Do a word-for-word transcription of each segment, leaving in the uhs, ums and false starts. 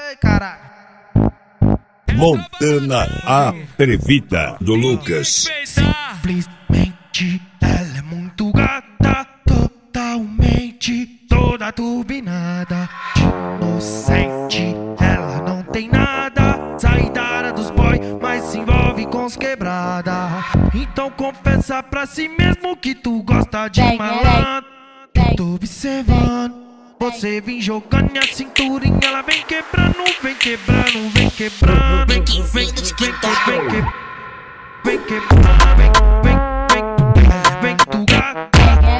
Ai, caralho. Montana Atrevida do Lucas. Simplesmente ela é muito gata, totalmente toda turbinada. Inocente, ela não tem nada, sai da área dos boy, mas se envolve com os quebrada. Então confessa pra si mesmo que tu gosta de malandro. Eu tô observando, você vem jogando a cinturinha, ela vem quebrando, vem quebrando, vem quebrando, vem que vem que vem que vem que vem quebrando, vem vem vem vem tu gata,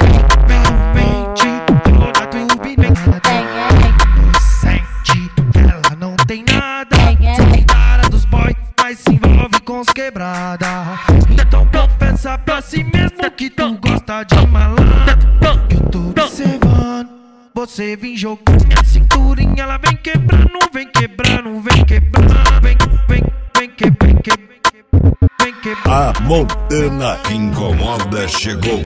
realmente toda turbinada. Inocente, ela não tem nada, sai da área dos boy, mas se envolve com os quebrada. Então confessa pra si mesmo que tu gosta de malandro. Eu tô observando, você vem jogando a cinturinha, ela vem quebrando, vem quebrando, vem quebrando, vem, vem, vem que, vem que, vem quebrando. A Montana Incomoda chegou.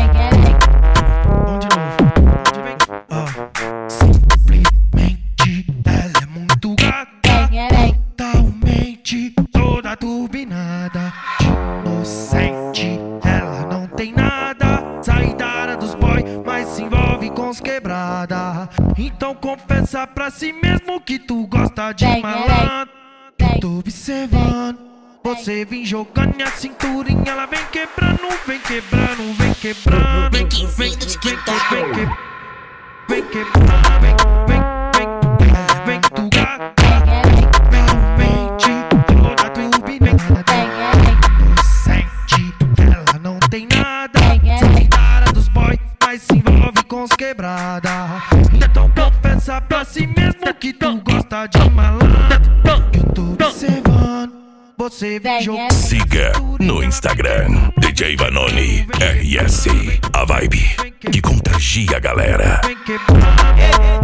Vamos de novo, onde vem? Ah. Simplesmente ela é muito gata, totalmente toda turbinada. Inocente, ela não tem nada, sai da área dos boy, mas se envolve com os quebrada. Então confessa pra si mesmo que tu gosta de malandro. Eu tô observando, você vem jogando a cinturinha, ela vem quebrando, vem quebrando, vem quebrando, vem que vem que vem que vem que vem quebrando, vem vem vem vem tu gata, realmente toda turbinada. Inocente, ela não tem nada, sai da área dos boy, mas se envolve com os quebrada. Então confessa pra si mesmo que tu gosta de malandro. Eu tô observando, você vem jogando. Siga no Instagram D J Vanoni R S, a vibe que contagia a galera. Vem quebrando.